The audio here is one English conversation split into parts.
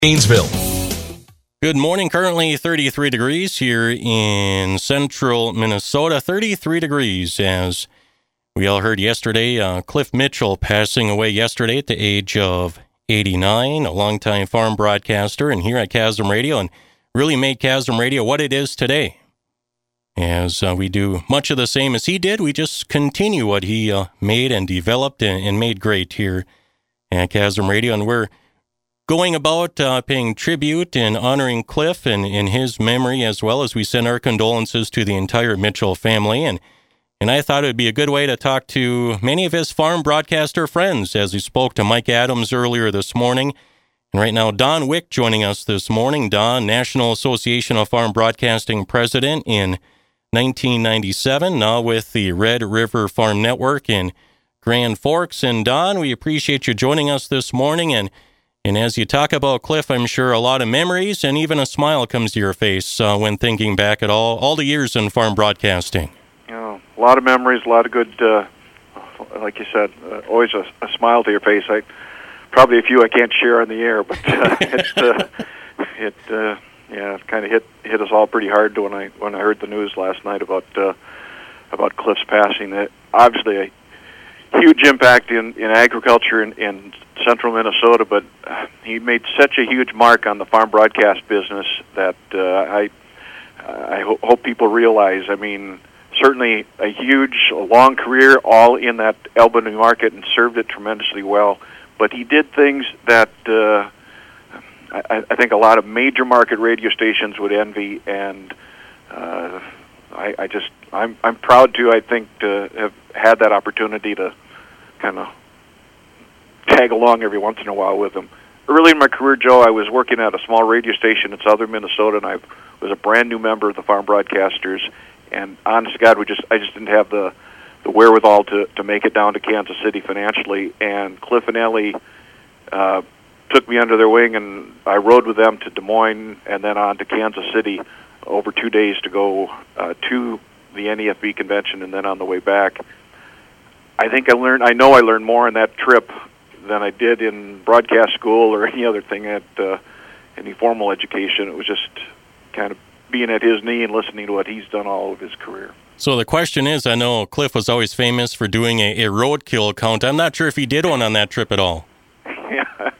Gainesville. Good morning. Currently 33 degrees here in central Minnesota. 33 degrees as we all heard yesterday. Cliff Mitchell passing away yesterday at the age of 89, a longtime farm broadcaster and here at Chasm Radio, and really made Chasm Radio what it is today. As we do much of the same as he did, we just continue what he made and developed and made great here at Chasm Radio. And we're going about paying tribute and honoring Cliff and in his memory, as well as we send our condolences to the entire Mitchell family. And I thought it would be a good way to talk to many of his farm broadcaster friends, as we spoke to Mike Adams earlier this morning. And right now, Don Wick joining us this morning. Don, National Association of Farm Broadcasting president in 1997, now with the Red River Farm Network in Grand Forks. And Don, we appreciate you joining us this morning. And as you talk about Cliff, I'm sure a lot of memories and even a smile comes to your face when thinking back at all the years in farm broadcasting. A lot of memories, a lot of good, like you said, always a smile to your face. Probably a few I can't share on the air, but it kind of hit us all pretty hard when I heard the news last night about Cliff's passing. Obviously, a huge impact in agriculture in central Minnesota, but he made such a huge mark on the farm broadcast business that I hope people realize. I mean, certainly a long career, all in that Albany market, and served it tremendously well. But he did things that I think a lot of major market radio stations would envy, and I'm proud to, I think, to have had that opportunity to kind of tag along every once in a while with him. Early in my career, Joe, I was working at a small radio station in southern Minnesota, and I was a brand new member of the Farm Broadcasters. And honest to God, I just didn't have the wherewithal to make it down to Kansas City financially. And Cliff and Ellie took me under their wing, and I rode with them to Des Moines and then on to Kansas City over 2 days to go to the NEFB convention, and then on the way back. I know I learned more on that trip than I did in broadcast school or any other thing at any formal education. It was just kind of being at his knee and listening to what he's done all of his career. So the question is, I know Cliff was always famous for doing a roadkill count. I'm not sure if he did one on that trip at all. Yeah,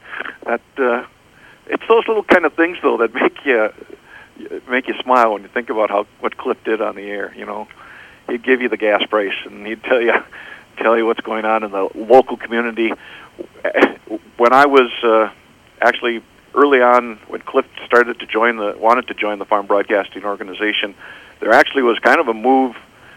it's those little kind of things, though, that make you smile when you think about what Cliff did on the air. You know, he'd give you the gas price, and he'd tell you what's going on in the local community. When I was actually early on, when Cliff wanted to join the Farm Broadcasting Organization, there actually was kind of a move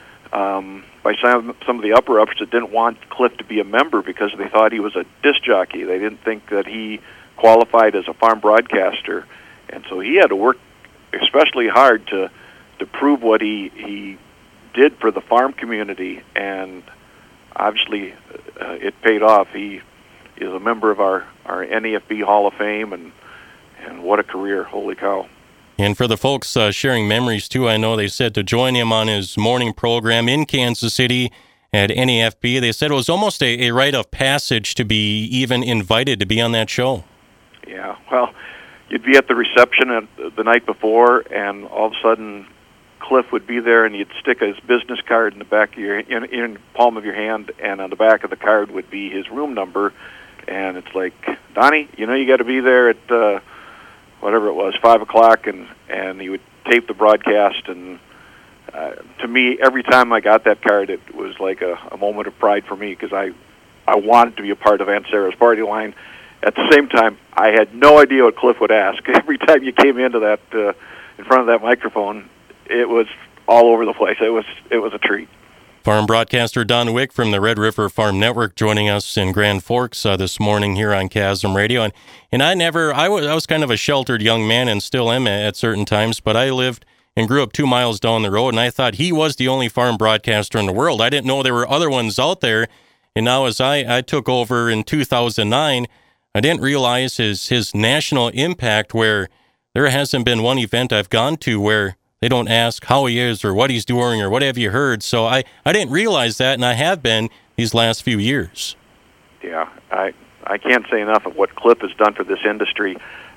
by some of the upper ups that didn't want Cliff to be a member because they thought he was a disc jockey. They didn't think that he qualified as a farm broadcaster, and so he had to work especially hard to prove what he did for the farm community, and obviously it paid off. He is a member of our NEFB Hall of Fame, and what a career, holy cow. And for the folks sharing memories, too, I know they said to join him on his morning program in Kansas City at NEFB, they said it was almost a rite of passage to be even invited to be on that show. Yeah, well, you'd be at the reception the night before, and all of a sudden Cliff would be there, and you'd stick his business card in the back of in the palm of your hand, and on the back of the card would be his room number, and it's like, Donnie, you got to be there at whatever it was, 5 o'clock, and he would tape the broadcast, and to me, every time I got that card, it was like a moment of pride for me, because I wanted to be a part of Aunt Sarah's party line. At the same time, I had no idea what Cliff would ask. Every time you came into that, in front of that microphone, it was all over the place. It was a treat. Farm broadcaster Don Wick from the Red River Farm Network joining us in Grand Forks this morning here on Chasm Radio. And I was kind of a sheltered young man and still am at certain times, but I lived and grew up 2 miles down the road, and I thought he was the only farm broadcaster in the world. I didn't know there were other ones out there. And now as I took over in 2009, I didn't realize his national impact, where there hasn't been one event I've gone to where they don't ask how he is or what he's doing or what have you heard. So I didn't realize that, and I have been these last few years. Yeah, I can't say enough of what Cliff has done for this industry.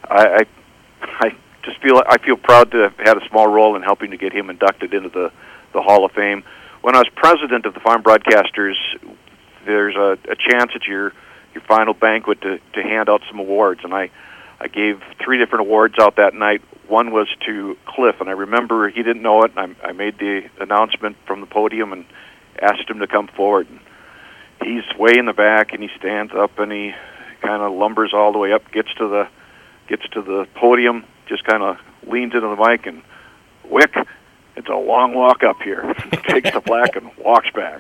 I just feel proud to have had a small role in helping to get him inducted into the Hall of Fame. When I was president of the Farm Broadcasters, there's a chance at your final banquet to hand out some awards, and I gave 3 different awards out that night. One was to Cliff, and I remember he didn't know it. I made the announcement from the podium and asked him to come forward. And he's way in the back, and he stands up, and he kind of lumbers all the way up, gets to the podium, just kind of leans into the mic, and Wick, it's a long walk up here. Takes the plaque and walks back.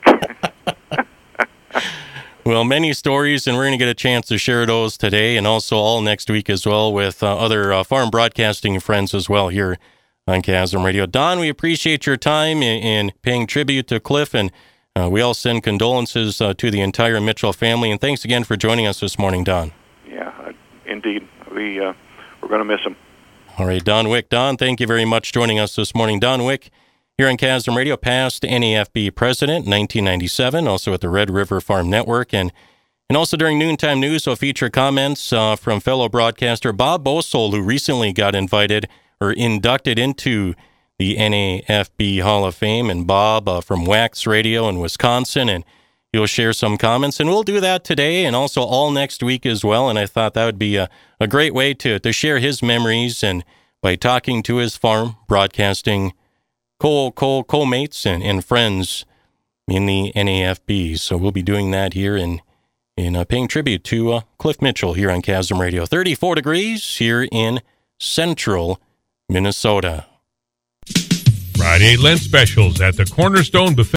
Well, many stories, and we're going to get a chance to share those today and also all next week as well with other farm broadcasting friends as well here on Chasm Radio. Don, we appreciate your time in paying tribute to Cliff, and we all send condolences to the entire Mitchell family. And thanks again for joining us this morning, Don. Yeah, indeed. We're going to miss him. All right, Don Wick. Don, thank you very much for joining us this morning. Don Wick, here on Chasm Radio, past NAFB president, 1997, also at the Red River Farm Network, and also during Noontime News, we'll feature comments from fellow broadcaster Bob Bosold, who recently got inducted into the NAFB Hall of Fame, and Bob from Wax Radio in Wisconsin, and he'll share some comments, and we'll do that today and also all next week as well, and I thought that would be a great way to share his memories and by talking to his farm broadcasting co-mates and friends in the NAFB. So we'll be doing that here in paying tribute to Cliff Mitchell here on Chasm Radio. 34 degrees here in central Minnesota. Friday Lent specials at the Cornerstone Buffet.